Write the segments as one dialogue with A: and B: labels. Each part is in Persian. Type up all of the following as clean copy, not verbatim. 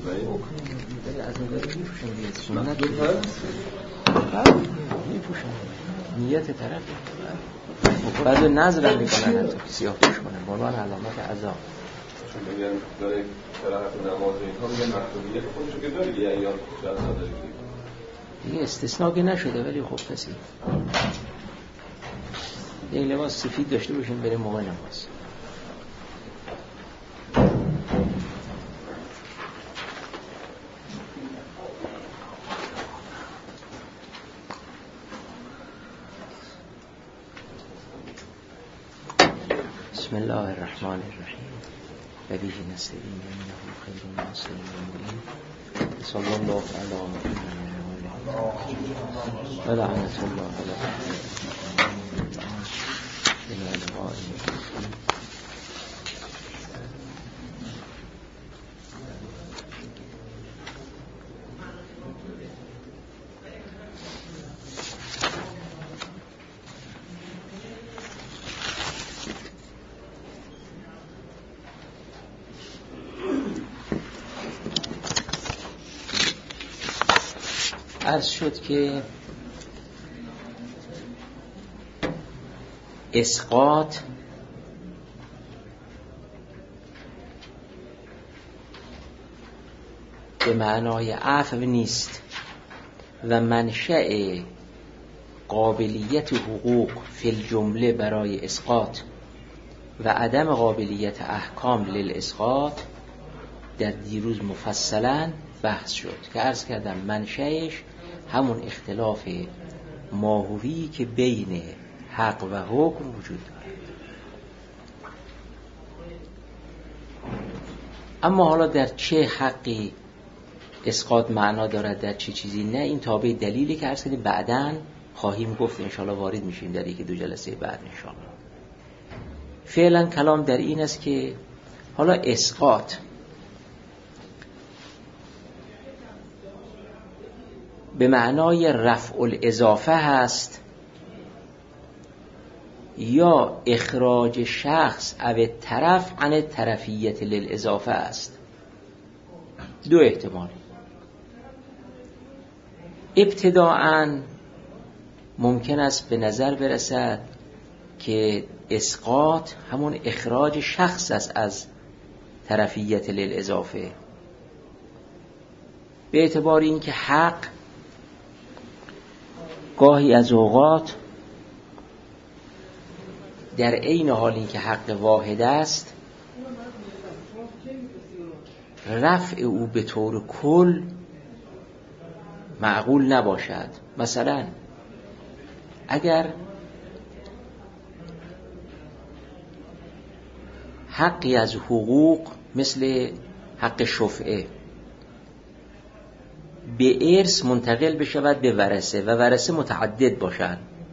A: از نظر میپوشن دیگه سنت میپوشن نیت طرف بعد نظر میکنن حتی سیاه پوش کنن به عنوان علامت عذاب
B: چون میگن داره قرائت نماز اینها میگن محدودیت خودشو که داره یه ایام شاید نداره
A: دیگه استثناء که نشده ولی خب کسی یک لباس سفید داشته باشیم بریم موقع نماز بسم الله الرحمن الرحیم و به نستعین انه خیر الناصرین صلی الله علی محمد و لعنت الله علی عرض شد که اسقاط به معنای عفو نیست و منشأ قابلیت حقوق فی الجمله برای اسقاط و عدم قابلیت احکام للاسقاط در دیروز مفصلا بحث شد که عرض کردم منشأش همون اختلاف ماهوی که بین حق و حکم وجود دارد. اما حالا در چه حقی اسقاط معنا دارد در چه چیزی نه، این تابع دلیلی که عرض کردیم بعداً خواهیم گفت، انشاءالله وارد میشیم در یکی دو جلسه بعد انشاءالله. فعلا کلام در این است که حالا اسقاط به معنای رفع الاضافه هست یا اخراج شخص او طرف عن طرفیت للاضافه است. دو احتمال. ابتداءً ممکن است به نظر برسد که اسقاط همون اخراج شخص است از طرفیت للاضافه، به اعتبار این که حق گاهی از اوقات در عین حال این که حق واحد است رفع او به طور کل معقول نباشد. مثلا اگر حقی از حقوق مثل حق شفعه به ارث منتقل بشود به ورثه و ورثه متعدد باشد،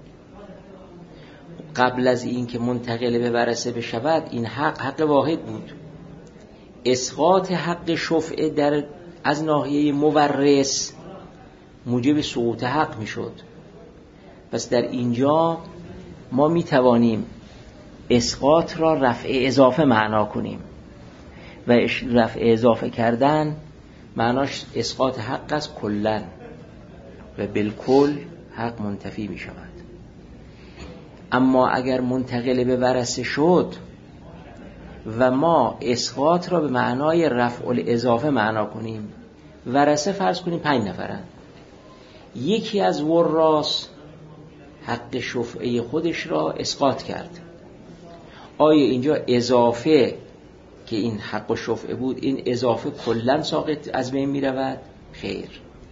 A: قبل از این که منتقل به ورثه بشود این حق واحد بود، اسقاط حق شفعه در از ناحیه مورث موجب سقوط حق میشد. پس در اینجا ما میتوانیم اسقاط را رفع اضافه معنا کنیم و رفع اضافه کردن معناش اسقاط حق از کلن و بالکل حق منتفی می شود. اما اگر منتقل به ورثه شد و ما اسقاط را به معنای رفع الاضافه معنا کنیم، ورثه فرض کنیم 5 نفرن، یکی از وراث حق شفعه خودش را اسقاط کرد، آیا اینجا اضافه که این حق و شفعه بود این اضافه کلن ساقط از بین می رود؟ خیر،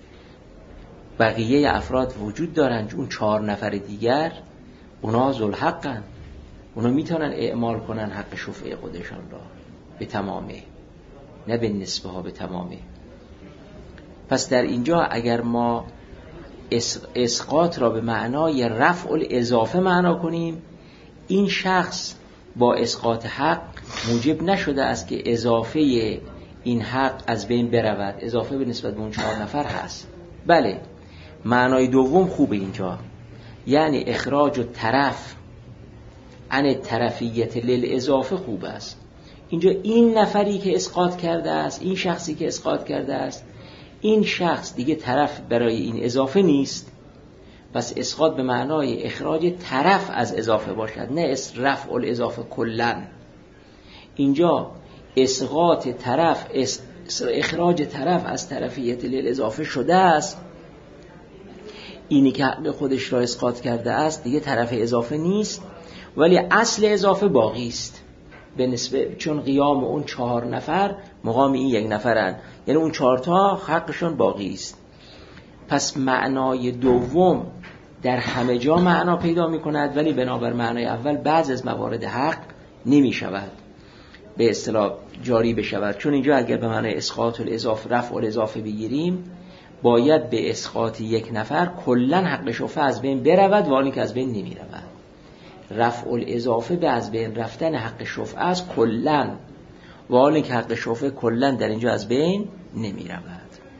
A: بقیه افراد وجود دارن، اون 4 نفر دیگر اونا ذوالحقن، اونا میتونن اعمال کنن حق شفعه خودشان را به تمامه، نه به نسبه ها، به تمامه. پس در اینجا اگر ما اسقاط را به معنای رفع الاضافه معنا کنیم، این شخص با اسقاط حق موجب نشده است که اضافه این حق از بین برود، اضافه به نسبت به اون 4 نفر هست. بله، معنای دوم خوبه اینجا، یعنی اخراج و طرف عن طرفیت للاضافه خوب است. اینجا این نفری که اسقاط کرده است، این شخصی که اسقاط کرده است، این شخص دیگه طرف برای این اضافه نیست. پس اسقاط به معنای اخراج طرف از اضافه باشد، نه رفع الاضافه کلاً. اینجا اسقاط طرف، اخراج طرف از طرفیت الاضافه شده است. اینی که حق خودش را اسقاط کرده است دیگه طرف اضافه نیست، ولی اصل اضافه باقی است به نسبت، چون قیام اون 4 نفر مقام این 1 نفرن، یعنی اون 4 تا حقشون باقی است. پس معنای دوم در همه جا معنا پیدا می کند، ولی بنابر معنای اول بعض از موارد حق نمی شود به اصطلاح جاری بشود. چون اینجا اگر به معنای اسقاط الاضافه، رفع الاضافه بگیریم، باید به اسقاط 1 نفر کلا حق شفعه از بین برود، و آنی که از بین نمی رود. رفع الاضافه به از بین رفتن حق شفعه از کلا، و آنی که حق شفعه کلا در اینجا از بین نمی رود.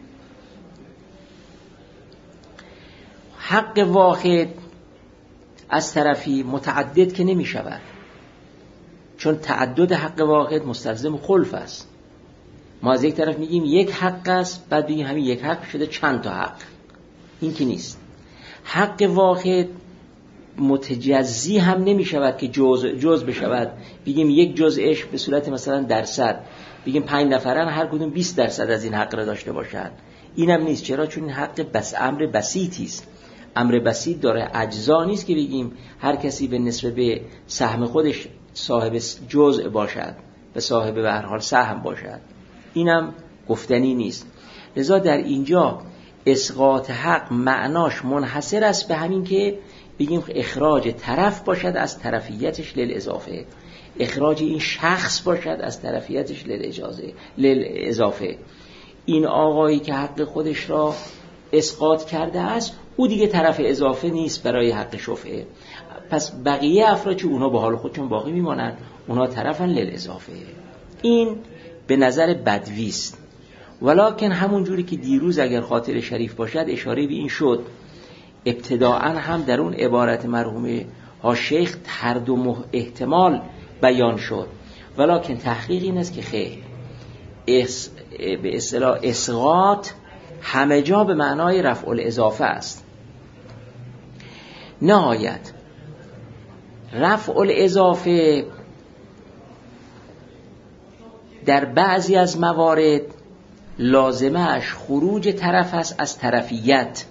A: حق واحد از طرفی متعدد که نمی شود، چون تعدد حق واحد مستلزم خلف است. ما از یک طرف میگیم یک حق است، بعد بگیم همین یک حق شده چند تا حق، این که نیست. حق واحد متجزی هم نمی شود که جز بشود، بگیم یک جزءش به صورت مثلا درصد، بگیم 5 نفرن هر کدوم 20% از این حق را داشته باشند. اینم نیست. چرا؟ چون این حق بس امر بسیطی است. امر بسیط داره اجزا نیست که بگیم هر کسی به نسبت به سهم خودش صاحب جزء باشد و صاحب به هر حال سهم باشد. اینم گفتنی نیست. لذا در اینجا اسقاط حق معناش منحصر است به همین که بگیم اخراج طرف باشد از طرفیتش للاضافه، اخراج این شخص باشد از طرفیتش للاضافه. این آقایی که حق خودش را اسقاط کرده است، او دیگه طرف اضافه نیست برای حق شفعه. پس بقیه افراد که اونا به حال خودشون باقی میمانن، اونا طرفن للاضافه. این به نظر بدوی است، ولکن همون جوری که دیروز اگر خاطر شریف باشد اشاره به این شد، ابتداءً هم در اون عبارت مرحوم ها شیخ هر دو احتمال بیان شد، ولکن تحقیق این است که خیر، به اصطلاح اسقاط همه جا به معنای رفع الاضافه است. نهایت رفع الاضافه در بعضی از موارد لازمش خروج طرف است از طرفیت.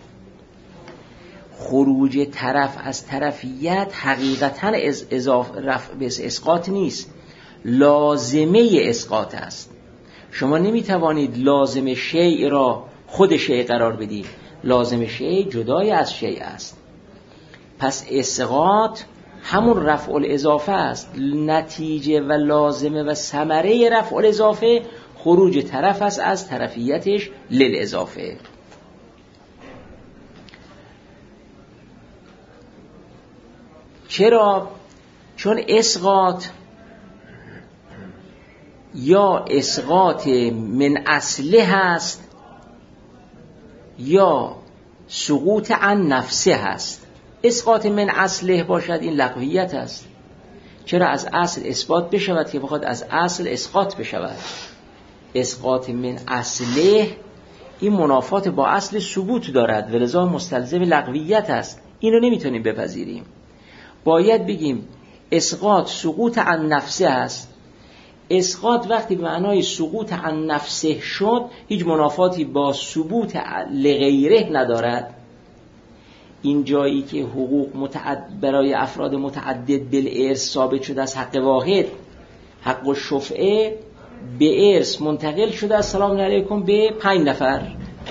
A: خروج طرف از طرفیت حقیقتاً رفع به اسقاط نیست، لازمه اسقاط است. شما نمیتوانید لازم شیء را خود شیء قرار بدید، لازم شیء جدای از شیء است. پس اسقاط همون رفع الاضافه است. نتیجه و لازمه و ثمره رفع الاضافه خروج طرف است از طرفیتش للاضافه. چرا؟ چون اسقاط یا اسقاط من اصله هست یا سقوط عن نفسه هست. اسقاط من اصله باشد این لغویت است. چرا؟ از اصل اثبات بشود که بخواد از اصل اسقاط بشود. اسقاط من اصله این منافات با اصل ثبوت دارد و لذا مستلزم لغویت است. اینو نمیتونیم بپذیریم. باید بگیم اسقاط سقوط عن نفسه است. اسقاط وقتی به معنای سقوط عن نفسه شد هیچ منافاتی با ثبوت لغیره ندارد. این جایی که حقوق برای افراد متعدد بالارث ثابت شده از حق واحد، حق الشفعه به ارث منتقل شده از سلام علیکم به 5 نفر،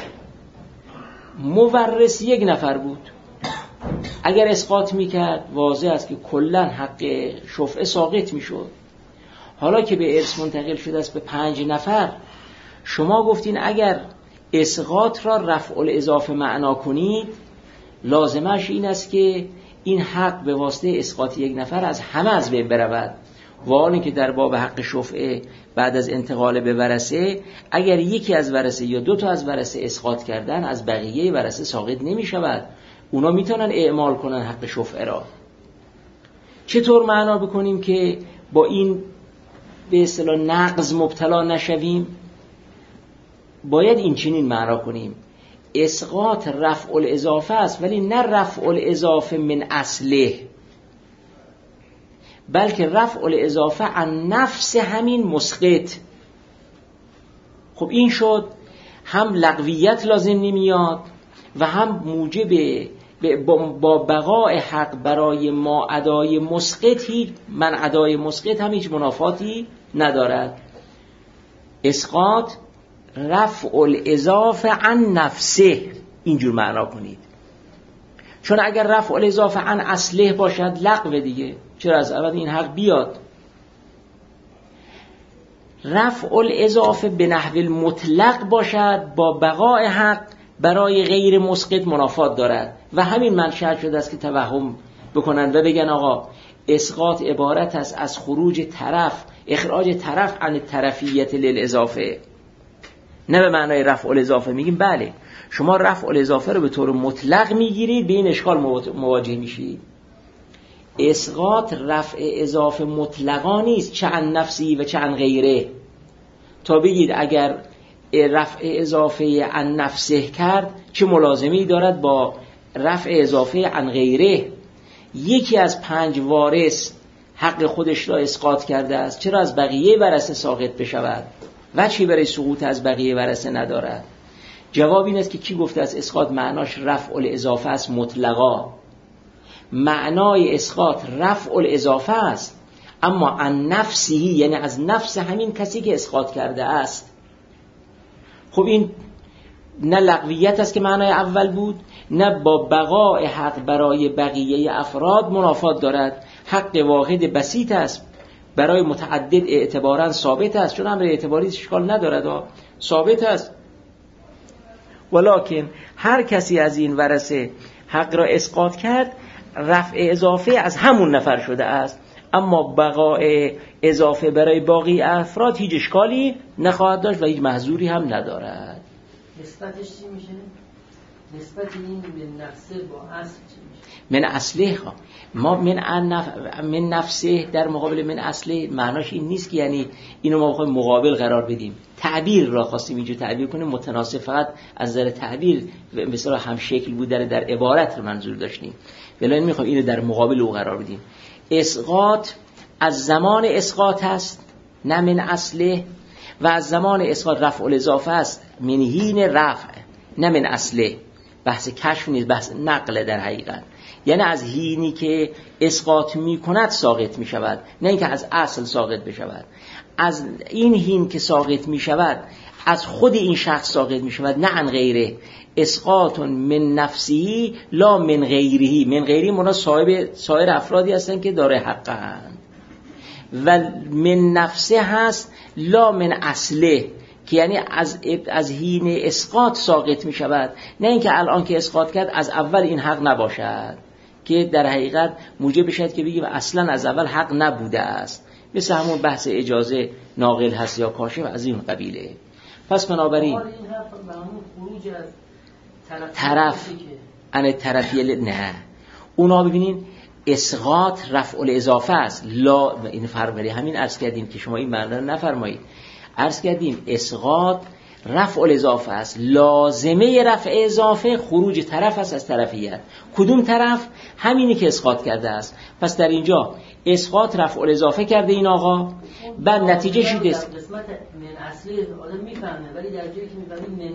A: مورث 1 نفر بود. اگر اسقاط میکرد واضح است که کلا حق شفعه ساقط میشد. حالا که به ارث منتقل شده است به 5 نفر، شما گفتین اگر اسقاط را رفع الاضافه معنا کنید لازمش این است که این حق به واسطه اسقاط 1 نفر از همه از بین برود. و آنی که در باب حق شفعه بعد از انتقال به ورثه اگر یکی از ورثه یا 2 تا از ورثه اسقاط کردن از بقیه ورثه ساقط نمی شود. اونا میتونن اعمال کنن حق شفعه را. چطور معنا بکنیم که با این به اصطلاح نقض مبتلا نشویم باید این چنین معنا کنیم: اسقاط رفع الاضافه است، ولی نه رفع الاضافه من اصله، بلکه رفع الاضافه عن نفس همین مسقط. خب این شد هم لغویت لازم نمیاد و هم موجب با بقای حق برای ما ادای مسقط، من ادای مسقط هم هیچ منافاتی ندارد. اسقاط رفع الاضافه عن نفسه، اینجور معنا کنید، چون اگر رفع الاضافه عن اصله باشد لغو دیگه، چرا از اول این حق بیاد. رفع الاضافه به نحو المطلق باشد با بقای حق برای غیر مسقط منافات دارد و همین منشأ شده است که توهم بکنند و بگن آقا اسقاط عبارت است از خروج طرف، اخراج طرف عن طرفیت للاضافه، نه به معنای رفع الاضافه. میگیم بله، شما رفع الاضافه رو به طور مطلق میگیرید، به این اشکال مواجه میشید. اسقاط رفع اضافه مطلقا نیست، چه عن نفسی و چه عن غیره. تا بگید اگر رفع اضافه عن نفسه کرد چه ملازمی دارد با رفع اضافه عن غیره. یکی از 5 وارث حق خودش را اسقاط کرده است، چرا از بقیه ورثه ساقط بشود؟ وجهی برای سقوط از بقیه ورثه ندارد. جواب این است که کی گفته است اسقاط معناش رفع الاضافه است مطلقا؟ معنای اسقاط رفع الاضافه است، اما عن نفسی، یعنی از نفس همین کسی که اسقاط کرده است. خب این نه لغویت است که معنای اول بود، نه با بقای حق برای بقیه افراد منافات دارد. حق واحد بسیط است، برای متعدد اعتباراً ثابت است، چون امر اعتباری اشکال ندارد، ثابت است. ولکن هر کسی از این ورثه حق را اسقاط کرد، رفع اضافه از همون نفر شده است، اما بقای اضافه برای باقی افراد هیچ اشکالی نخواهد داشت و هیچ محظوری هم ندارد.
C: نسبتش چی میشه؟ نسبت این من نفسه با اصل چی میشه؟
A: من اصله ما من نفسه در مقابل من اصله معناش این نیست که یعنی اینو ما بخوایم مقابل قرار بدیم. تعبیر را خواستیم اینجا تعبیر کنیم متناسب، فقط از نظر تعبیر مثلا هم شکل بود در عبارت رو منظور داشتیم، ولی نمیخوایم اینو در مقابل او قرار بدیم. اسقاط از زمان اسقاط است، نه من اصله، و از زمان اسقاط رفع الاضافه است، من حین رفع، نه من اصله. بحث کشف نیست، بحث نقل در حقیقت. یعنی از حینی که اسقاط می کند ساقط می شود، نه اینکه از اصل ساقط بشود. از این حین که ساقط می شود از خود این شخص ساقط می شود، نه عن غیره. اسقاط من نفسی لا من غیره. من غیره منا سایر افرادی هستند که داره حقند، و من نفسه هست لا من اصله، که یعنی از حین اسقاط ساقط می شود، نه اینکه الان که اسقاط کرد از اول این حق نباشد، که در حقیقت موجب بشد که بگیم اصلا از اول حق نبوده است، مثل همون بحث اجازه ناقل هست یا کاشف از این قبیله. پس بنابراین
C: این حرف به همون خروج از
A: طرف ان طرفیه، نه اونا ببینین اسقاط رفع الاضافه است، لا این فرق بری همین عرض کردیم که شما این معنی رو نفرمایید. عرض کردیم اسقاط رفع الاضافه است، لازمه رفع اضافه خروج طرف است از طرفیت. کدوم طرف؟ همینی که اسقاط کرده است. پس در اینجا اسقاط رفع الاضافه کرده این آقا، بعد نتیجه شده است
C: قسمت من اصلی آدم میفهمه، ولی در جایی که میفهمه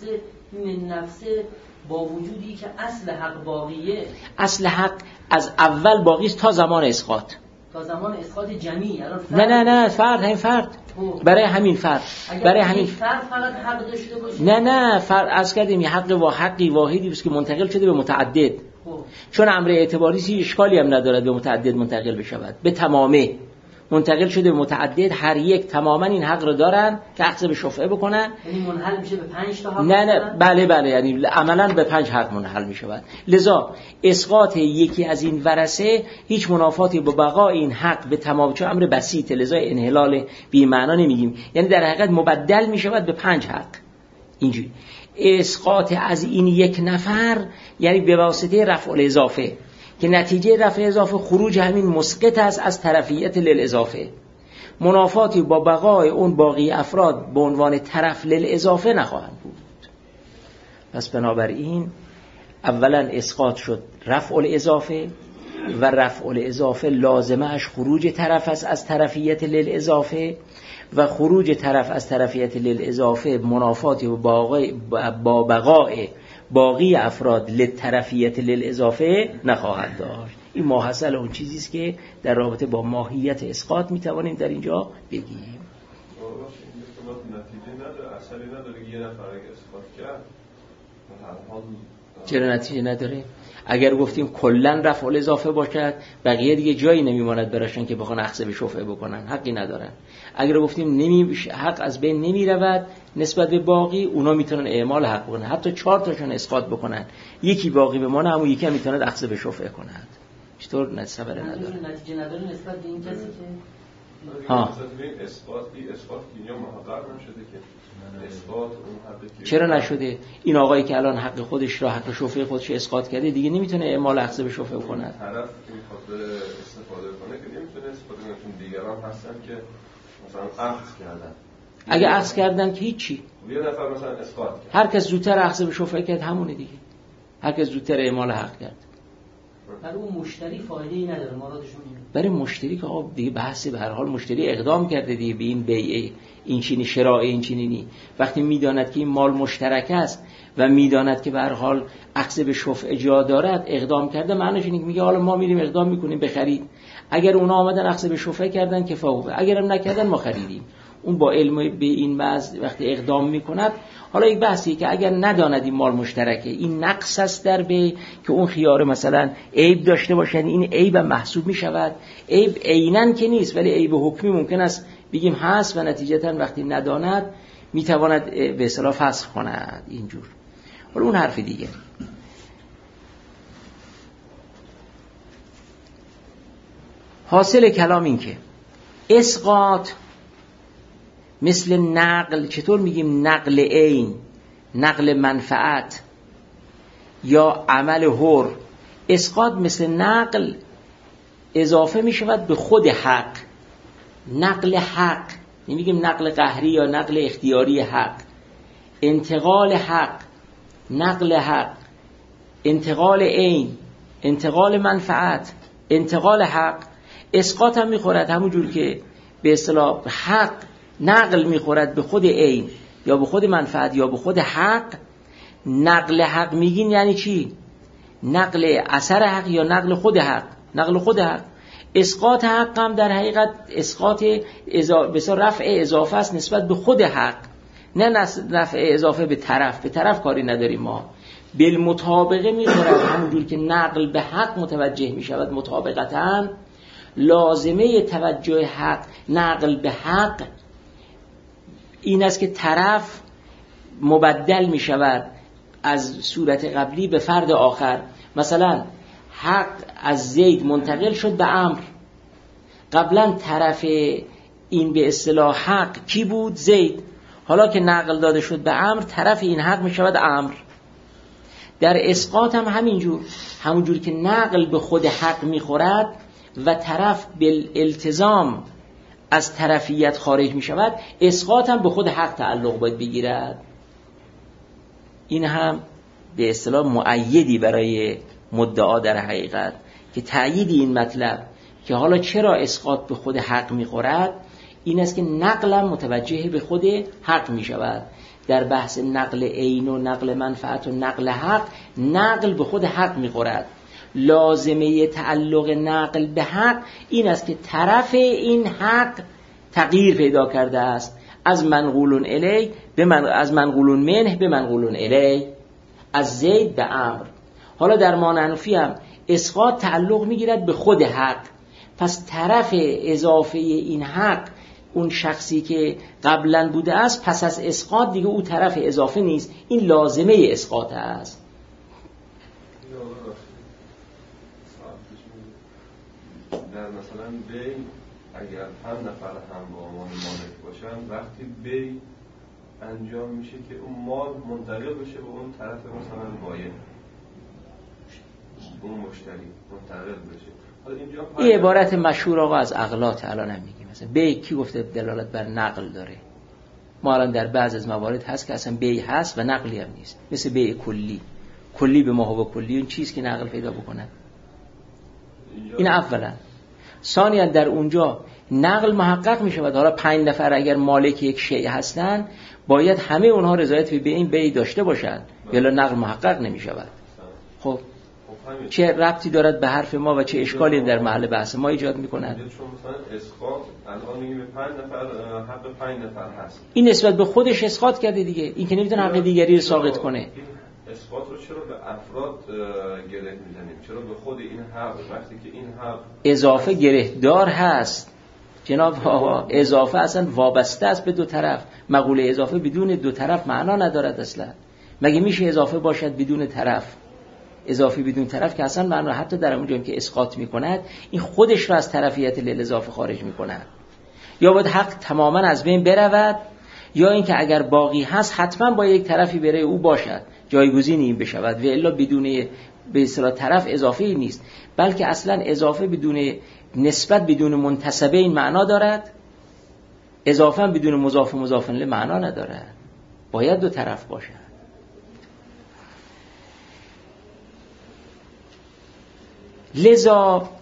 C: من نفسه با وجودی که اصل حق باقیه،
A: اصل حق از اول باقی است تا زمان اسقاط،
C: تا زمان اسقاط جمعی.
A: نه فرد برای همین فرد، برای همین
C: فرد فقط حق داشته باشه.
A: نه فرد از کردیم یه حقی واحدی است که منتقل شده به متعدد، چون امر اعتباری هیچ اشکالی هم ندارد به متعدد منتقل بشود، به تمامه منتقل شده به متعدد، هر یک تماما این حق رو دارن که اخذ به شفعه بکنن.
C: یعنی منحل میشه به 5 تا حق؟
A: نه بله یعنی عملا به 5 حق منحل میشود. لذا اسقاط یکی از این ورثه هیچ منافاتی با بقای این حق به تمام، چون امر بسیطه، لذا انحلال بی معنا نمیگیم، یعنی در حقیقت مبدل میشود به 5 حق. اینجوری اسقاط از این یک نفر یعنی به واسطه رفع الاضافه، که نتیجه رفع اضافه خروج همین مسقط است از طرفیت للاضافه. منافاتی با بقای اون باقی افراد به عنوان طرف للاضافه نخواهند بود. پس بنابراین اولا اسقاط شد رفع الاضافه و رفع الاضافه لازمه اش خروج طرف است از طرفیت للاضافه و خروج طرف از طرفیت للاضافه منافاتی با بقای باقی افراد لطرفیت للاضافه نخواهد داشت. این ماحصل اون چیزی است که در رابطه با ماهیت اسقاط میتوانیم در اینجا بگیم.
B: نتیجه نداره، اثری نداره. یه نفر اگه اسقاط کرد
A: چرا نتیجه نداره؟ اگر گفتیم کلن رفع الاضافه باشد بقیه دیگه جایی نمیماند براشون که بخوان اخذ به شفعه بکنن، حقی ندارن. اگر گفتیم حق از بین نمی رود نسبت به باقی، اونا میتونن اعمال حق بکنن، حتی 4 تاشون اسقاط بکنن، یکی باقی بمونه، همون یکی هم میتونه اخذ به شفعه کند. چطور نتیجه
C: نداره نسبت به این کسی که
B: اسقاط اینجا محقق نشده که اسقاط اون حقی
A: چرا نشده؟ این آقایی که الان حق خودش را حق شفعه خودش اسقاط کرده دیگه نمیتونه اعمال اخذ به شفعه کند.
B: طرف که میخواد استفاده کنه که نمیتونه استفاده کنه، چون دیگران هستن که مثلا اخذ کردن.
A: اگه اخذ کردن که هیچی،
B: یه نفر مثلا اسقاط کرد،
A: هر کس زودتر اخذ به شفعه کرد همونه دیگه، هر کس زودتر اعمال حق کرد.
C: برای اون مشتری فایده‌ای نداره، مرادشون اینه.
A: برای مشتری که آب دیگه بحثی، به هر حال مشتری اقدام کرده دیگه به این بیع این چینی، شراء این چینی، وقتی میداند که این مال مشترک است و میداند که به هر حال اخذ به شفعه جا دارد اقدام کرده، معنیش اینه که میگه حالا ما میریم اقدام میکنیم بخرید. اگر اونا آمدن اخذ به شفعه کردن که فوقه، اگرم نکردن ما خریدیم. اون با علم به این وضع وقتی اقدام میکند، حالا یک بحثیه که اگر نداند این مال مشترکه، این نقص است در بی که اون خیار مثلا عیب داشته باشن، این عیب محسوب میشود. عیب عیناً که نیست ولی عیب حکمی ممکن است بگیم هست و نتیجتاً وقتی نداند میتواند به اصطلاح فسخ کند اینجور. حالا اون حرف دیگه. حاصل کلام این که اسقاط مثل نقل، چطور میگیم نقل عین، نقل منفعت یا عمل حر، اسقاط مثل نقل اضافه میشود به خود حق. نقل حق، نمیگیم نقل قهری یا نقل اختیاری حق، انتقال حق، نقل حق، انتقال عین، انتقال منفعت، انتقال حق. اسقاط هم میخورد همون جور که به اصطلاح حق نقل میخورد به خود عین یا به خود منفعت یا به خود حق. نقل حق میگین یعنی چی؟ نقل اثر حق یا نقل خود حق؟ نقل خود حق. اسقاط حق هم در حقیقت اسقاط بسیار رفع اضافه است نسبت به خود حق، نه رفع اضافه به طرف کاری نداریم ما. بالمطابقه میخورد همون جور که نقل به حق متوجه میشود مطابقتاً، لازمه توجه حق نقل به حق این است که طرف مبدل می شود از صورت قبلی به فرد آخر. مثلا حق از زید منتقل شد به عمرو، قبلا طرف این به اصطلاح حق کی بود؟ زید. حالا که نقل داده شد به عمرو، طرف این حق می شود عمرو. در اسقاط هم همینجور، همونجور که نقل به خود حق می خورد و طرف بالالتزام از طرفیت خارج می شود، اسقاط هم به خود حق تعلق باید بگیرد. این هم به اصطلاح مؤیدی برای مدعا در حقیقت که تأیید این مطلب که حالا چرا اسقاط به خود حق می خورد این است که نقل متوجه به خود حق می شود. در بحث نقل عین و نقل منفعت و نقل حق، نقل به خود حق می خورد. لازمه تعلق نقل به حق این است که طرف این حق تغییر پیدا کرده است از منقول الی از منقول منه به منقول الی، از زید به عمرو. حالا در مانفی هم اسقاط تعلق میگیرد به خود حق، پس طرف اضافه این حق اون شخصی که قبلا بوده است پس از اسقاط دیگه او طرف اضافه نیست، این لازمه اسقاط است.
B: در مثلا بی اگر هم نفر هم با عنوان مالک باشن، وقتی بی انجام میشه که اون مال منتقل بشه به اون طرف مثلا بایع، اون مشتری منتقل بشه.
A: این عبارت مشهور آقا از عقلات الان هم میگیم. مثلا بی کی گفته دلالت بر نقل داره؟ ما الان در بعض از موارد هست که اصلا بی هست و نقلی هم نیست، مثل بی کلی به ما هو کلی، این چیز که نقل پیدا بکنه. این اولا. ثانیاً در اونجا نقل محقق می شود. حالا 5 نفر اگر مالک یک شیء هستن باید همه اونها رضایت به این بی داشته باشند، ولی نقل محقق نمی شود. خب چه ربطی دارد به حرف ما و چه اشکالی در محل بحث ما ایجاد می‌کند؟
B: چون مثلا اسقاط الان میگیم 5 نفر حق 5 نفر هست، این
A: نسبت به خودش اسقاط کرده دیگه، این که نمیتونه حق دیگری رو ساقط کنه.
B: اسقاط رو چرا به افراد گره میزنیم؟ چرا به خود این حق وقتی که این حق
A: اضافه گرهدار هست جناب آقا؟ اضافه اصلا وابسته است به دو طرف. مقوله اضافه بدون دو طرف معنا ندارد اصلا. مگه میشه اضافه باشد بدون طرف؟ اضافی بدون طرف که اصلا معنا، حتی در اونجا که اسقاط میکند این خودش رو از طرفیت للاضافه خارج میکند. یا باید حق تماما از بین برود، یا اینکه اگر باقی هست حتما با یک طرفی برای او باشد، جایگزین این بشود، و الا بدون به اصطلاح طرف اضافه ای نیست، بلکه اصلا اضافه بدون نسبت بدون منتسبه این معنا دارد، اضافه هم بدون مضاف و مضاف الیه معنا ندارد، باید دو طرف باشد. لذا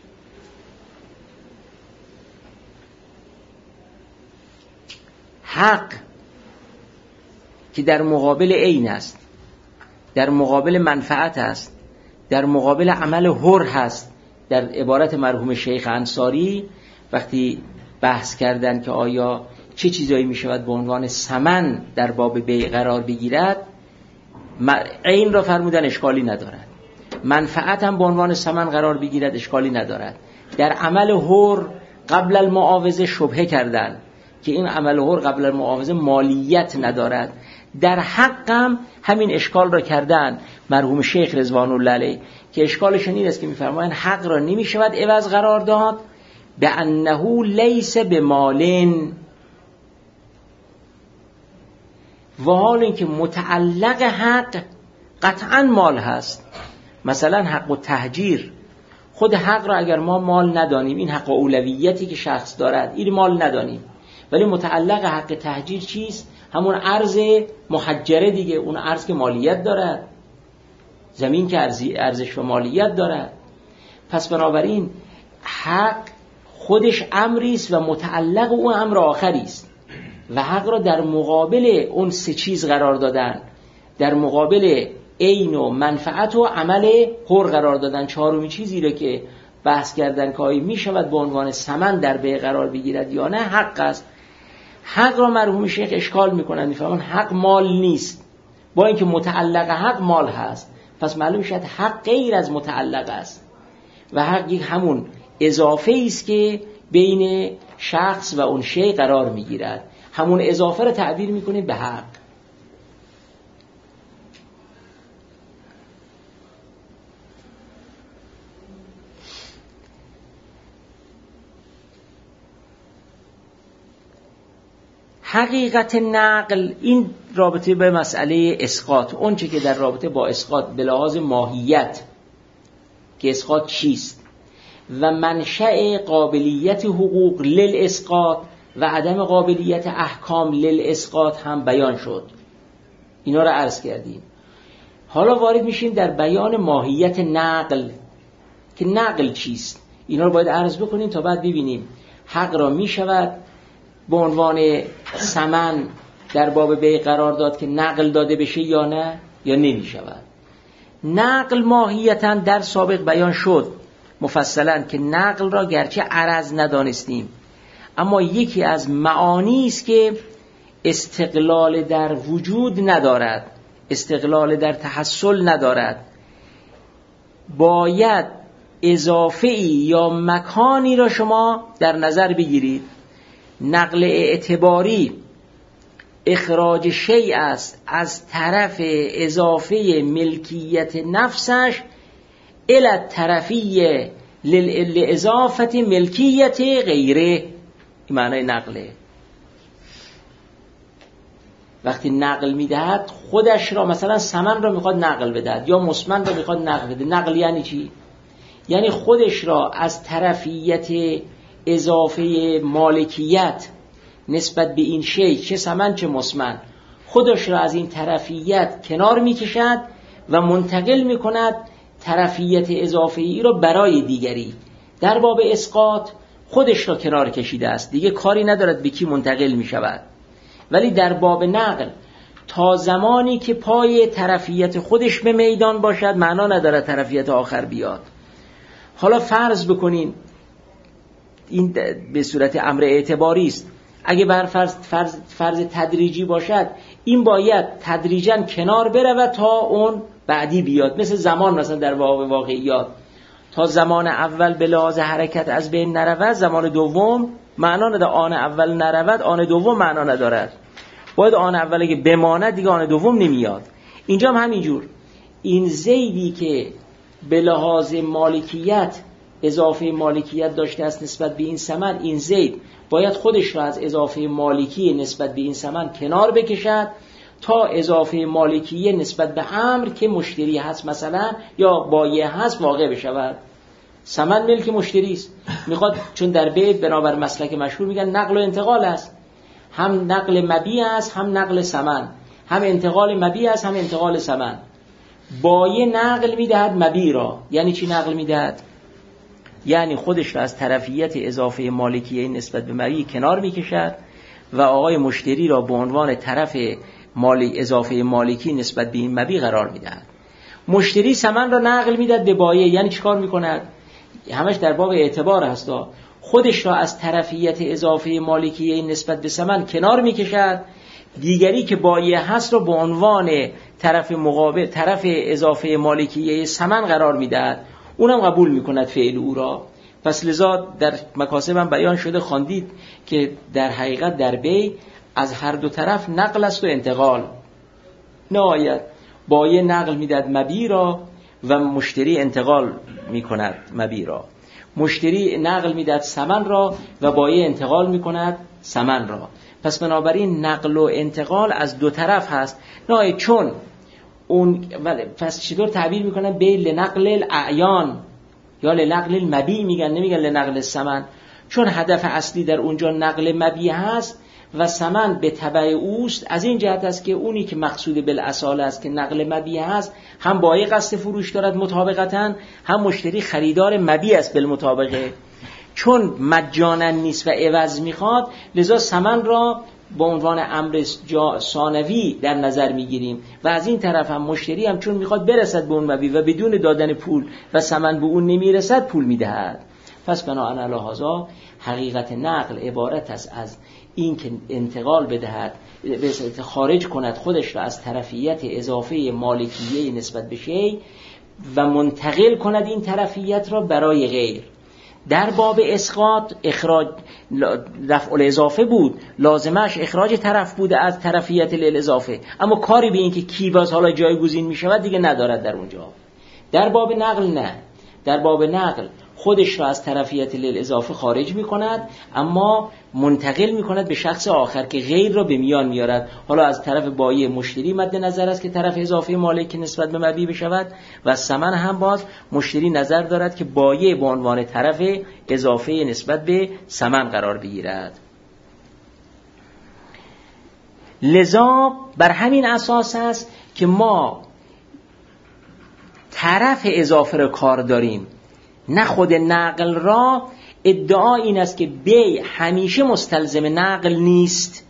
A: حق که در مقابل عین است، در مقابل منفعت است، در مقابل عمل حر هست، در عبارت مرحوم شیخ انصاری وقتی بحث کردن که آیا چه چیزایی می شود به عنوان ثمن در باب بیع قرار بگیرد، عین را فرمودن اشکالی ندارد، منفعت هم به عنوان ثمن قرار بگیرد اشکالی ندارد. در عمل حر قبل المعاوضه شبهه کردن که این عمل حر قبل المعاوضه مالیت ندارد. در حقم همین اشکال را کردن مرحوم شیخ رضوان الله علیه، که اشکالشون این است که می‌فرمایند حق را نمی‌شود عوض قرار داد به انه لیس بمالن، و حال اینکه متعلق حق قطعاً مال هست. مثلا حق و تهجیر، خود حق را اگر ما مال ندانیم، این حق و اولویتی که شخص دارد این مال ندانیم، ولی متعلق حق تهجیر چیست؟ همون ارز محجره دیگه، اون ارز که مالیت دارد، زمین که ارزش و مالیت دارد. پس بنابراین حق خودش امری است و متعلق اون امر آخری است، و حق را در مقابل اون سه چیز قرار دادن، در مقابل عین و منفعت و عمل حر قرار دادن. چهارمی چیزی را که بحث کردن که آیا می شود به عنوان ثمن در بیع قرار بگیرد یا نه، حق است. حق را مرحوم شیخ اشکال میکنند، میفهمند حق مال نیست، با اینکه متعلق حق مال هست. پس معلوم شد حق غیر از متعلق است و حق یک همون اضافه است که بین شخص و اون شیء قرار میگیرد. همون اضافه را تعبیر میکنه به حق. حقیقت نقل، این رابطه به مسئله اسقاط، اون چه که در رابطه با اسقاط به لحاظ ماهیت که اسقاط چیست و منشأ قابلیت حقوق للاسقاط و عدم قابلیت احکام للاسقاط هم بیان شد. اینا رو عرض کردیم. حالا وارد میشیم در بیان ماهیت نقل که نقل چیست. اینا رو باید عرض بکنیم تا بعد ببینیم حق را میشود به عنوان ثمن در باب بیع قرار داد که نقل داده بشه یا نه، یا نمی شود. نقل ماهیتاً در سابق بیان شد مفصلاً که نقل را گرچه عرض ندانستیم، اما یکی از معانی است که استقلال در وجود ندارد، استقلال در تحصل ندارد. باید اضافه‌ای یا مکانی را شما در نظر بگیرید. نقل اعتباری اخراج شیء است از طرف اضافه ملکیت نفسش الی طرفیه لاضافه ملکیت غیره. این معنی نقله. وقتی نقل میدهد خودش را، مثلا ثمن را میخواد نقل بدهد یا مسمن را میخواد نقل بده. نقل یعنی چی؟ یعنی خودش را از طرفیت اضافه مالکیت نسبت به این شی، چه سمن چه مسمن، خودش را از این طرفیت کنار میکشد و منتقل میکند طرفیت اضافه ای را برای دیگری. در باب اسقاط خودش را کنار کشیده است، دیگه کاری ندارد به کی منتقل میشود. ولی در باب نقل تا زمانی که پای طرفیت خودش به میدان باشد معنا ندارد طرفیت آخر بیاد. حالا فرض بکنین، این به صورت امر اعتباری است، اگه بر فرض تدریجی باشد این باید تدریجاً کنار برود تا اون بعدی بیاد. مثل زمان، مثلا در واقعیات تا زمان اول به لحاظ حرکت از بین نرود، زمان دوم معنا نداره. آن اول نرود، آن دوم معنا ندارد. باید آن اول که بماند دیگه آن دوم نمیاد. اینجا هم همینجور، این زیدی که به لحاظ مالکیت اضافه مالکیت داشته است نسبت به این ثمن، این زید باید خودش را از اضافه مالکی نسبت به این ثمن کنار بکشد تا اضافه مالکیه نسبت به امر که مشتری هست مثلا یا بایع هست واقع بشود. ثمن ملک مشتری است، میخواد، چون در بیت بنابر مسلک مشهور میگن نقل و انتقال است، هم نقل مبیع است هم نقل ثمن، هم انتقال مبیع است هم انتقال ثمن. بایع نقل میدهد مبیع را. یعنی چی نقل میدهد؟ یعنی خودش را از طرفیت اضافه مالکیه نسبت به مبیع کنار میکشد و آقای مشتری را به عنوان طرف اضافه مالکی نسبت به این مبیع قرار میدهد. مشتری ثمن را نقل میدهد به بایع. یعنی چیکار میکند؟ همش در باب اعتبار هست. خودش را از طرفیت اضافه مالکیه نسبت به ثمن کنار میکشد، دیگری که بایع هست را به عنوان طرف مقابل، طرف اضافه مالکیه ثمن قرار میدهد، اونم قبول میکند فعل او را. پس لذا در مکاسب هم بیان شده، خواندید که در حقیقت در بی از هر دو طرف نقل است و انتقال. نهایت بایع نقل میدهد مبیع را و مشتری انتقال میکند مبیع را. مشتری نقل میدهد ثمن را و بایع انتقال میکند ثمن را. پس بنابراین نقل و انتقال از دو طرف هست. نه چون اون پس چطور تعبیر میکنن؟ به لنقل الاعیان یا لنقل المبیع میگن، نمیگن لنقل الثمن، چون هدف اصلی در اونجا نقل مبیع هست و ثمن به تبع اوست. از این جهت است که اونی که مقصود بالاصاله است که نقل مبیع هست، هم بایع قصد فروش دارد مطابقتاً، هم مشتری خریدار مبیع است بالمطابقه. چون مجانا نیست و عوض میخواد، لذا ثمن را به عنوان امر ثانوی در نظر میگیریم و از این طرف هم مشتری هم چون میخواد برسد به اون مبیع و بدون دادن پول و ثمن به اون نمیرسد پول میدهد. پس بناهن علی هذا حقیقت نقل عبارت است از این که انتقال بدهد، خارج کند خودش را از طرفیت اضافه مالکیه نسبت به شی و منتقل کند این طرفیت را برای غیر. در باب اسقاط اخراج رفع الاضافه بود، لازمش اخراج طرف بوده از طرفیت الاضافه، اما کاری به این که کی باز حالا جایگزین می شود دیگه ندارد در اونجا. در باب نقل نه، در باب نقل خودش را از طرفیت الاضافه خارج می کند اما منتقل می کند به شخص آخر که غیر را به میان میارد. حالا از طرف بایع مشتری مد نظر است که طرف اضافه مالک نسبت به مبیع بشود و ثمن هم باز مشتری نظر دارد که بایع به عنوان طرف اضافه نسبت به ثمن قرار بگیرد. لذا بر همین اساس است که ما طرف اضافه را کار داریم، نه خود نقل را. ادعا این است که بیع همیشه مستلزم نقل نیست،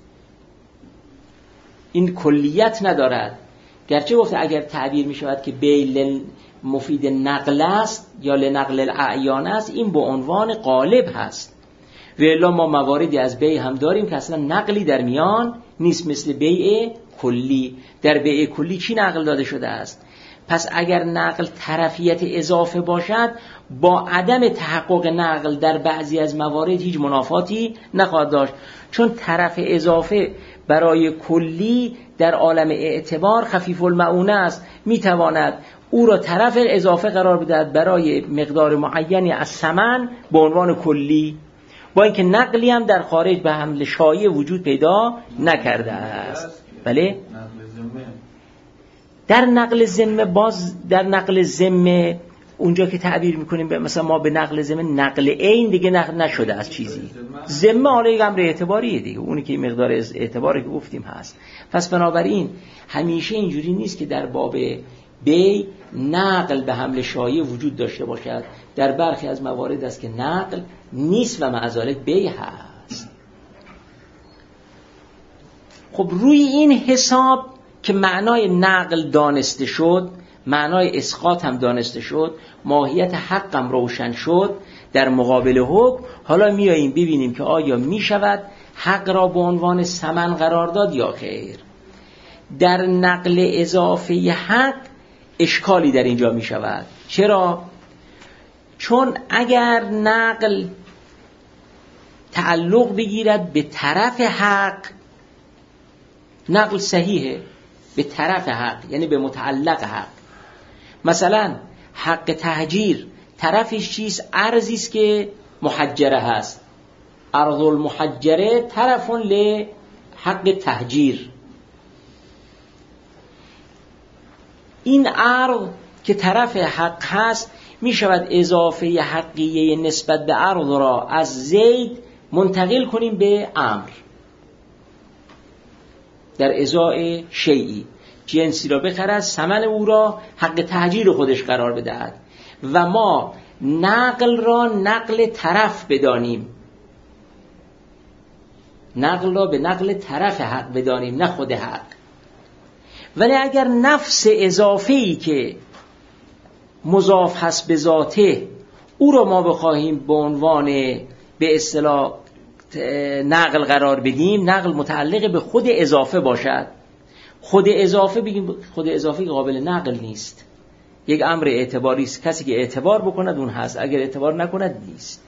A: این کلیت ندارد. گرچه گفته اگر تعبیر می شود که بیع مفید نقل است یا لنقل الاعیان است، این به عنوان غالب هست. و الا ما مواردی از بیع هم داریم که اصلا نقلی در میان نیست، مثل بیع کلی. در بیع کلی چی نقل داده شده است؟ پس اگر نقل طرفیت اضافه باشد، با عدم تحقق نقل در بعضی از موارد هیچ منافاتی نخواهد داشت، چون طرف اضافه برای کلی در عالم اعتبار خفیف المعونه است، میتواند او را طرف اضافه قرار بدهد برای مقدار معینی از ثمن به عنوان کلی، با اینکه نقلی هم در خارج به حمل شایع وجود پیدا نکرده است. بله؟ در نقل ذمه باز در نقل ذمه اونجا که تعبیر میکنیم مثلا ما به نقل ذمه، نقل عین دیگه نقل نشده از چیزی. ذمه حالا یک امر اعتباریه دیگه، اونی که مقدار اعتباری که گفتیم هست. پس بنابراین همیشه اینجوری نیست که در باب بی نقل به حمل شایع وجود داشته باشد. در برخی از موارد است که نقل نیست و معذالک بی هست. خب روی این حساب که معنای نقل دانسته شد، معنای اسقاط هم دانسته شد، ماهیت حق هم روشن شد در مقابل حکم، حالا میاییم ببینیم که آیا میشود حق را به عنوان ثمن قرار داد یا خیر. در نقل اضافه حق اشکالی در اینجا میشود. چرا؟ چون اگر نقل تعلق بگیرد به طرف حق، نقل صحیحه، به طرف حق یعنی به متعلق حق. مثلا حق تهجیر طرفش چیست؟ ارضی است که محجره هست. ارض المحجره طرف لحق تهجیر. این ارض که طرف حق هست می شود اضافه حقیه نسبت به ارض را از زید منتقل کنیم به امر در ازای شیئی، جنسی را بخرد، ثمن او را حق تهجیر خودش قرار بدهد و ما نقل را نقل طرف بدانیم، نقل را به نقل طرف حق بدانیم نه خود حق. ولی اگر نفس اضافه‌ای که مضاف هست به ذاته او را ما بخواهیم به عنوان به اصطلاح نقل قرار بدیم، نقل متعلق به خود اضافه باشد. خود اضافه بگیم، خود اضافه قابل نقل نیست، یک امر اعتباری است، کسی که اعتبار بکند اون هست، اگر اعتبار نکند نیست.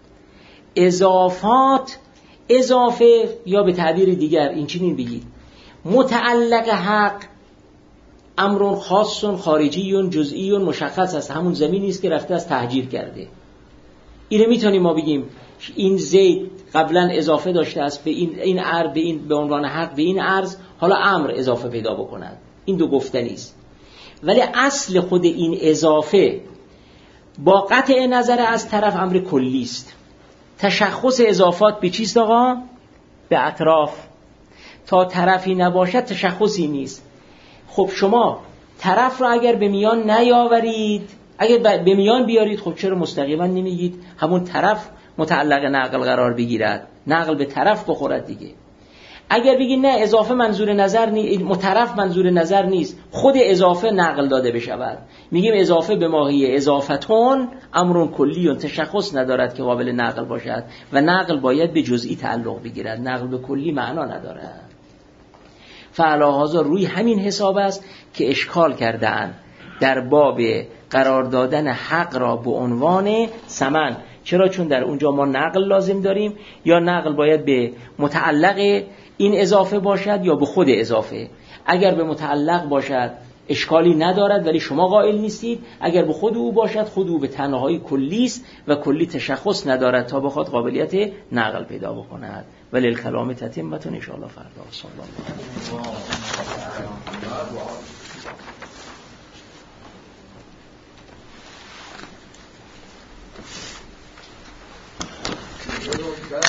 A: اضافات، اضافه یا به تعبیر دیگر این چنین بگید متعلق حق امر خاص خارجی جزئی مشخص است، همون زمینی است که رفته از تهجیر کرده. اینو میتونیم ما بگیم این زید قبلا اضافه داشته است به این ارز، به این به عنوان حق به این ارز، حالا امر اضافه پیدا بکند. این دو گفتنی است. ولی اصل خود این اضافه با قطع نظر از طرف امر کلی است. تشخص اضافات به چیست آقا؟ به اطراف. تا طرفی نباشد تشخصی نیست. خب شما طرف را اگر به میان نیاورید، اگر به میان بیارید، خب چرا مستقیما نمیگید همون طرف متعلق نقل قرار بگیرد، نقل به طرف بخورد دیگه. اگر بگید نه اضافه منظور نظر نیست، مطرف منظور نظر نیست، خود اضافه نقل داده بشود، میگیم اضافه به ماهی اضافتون امرون کلی تشخص ندارد که قابل نقل باشد و نقل باید به جزئی تعلق بگیرد، نقل به کلی معنا ندارد. فعلاهازا روی همین حساب است که اشکال کردن در باب قرار دادن حق را به عنوان ثمن. چرا؟ چون در اونجا ما نقل لازم داریم، یا نقل باید به متعلق این اضافه باشد یا به خود اضافه. اگر به متعلق باشد اشکالی ندارد ولی شما قائل نیستید، اگر به خود او باشد خود او به تنهایی کلی است و کلی تشخص ندارد تا بخواد قابلیت نقل پیدا بکند. ولی الکلام تتمتون ان شاء الله فردا. صلی الله علیه و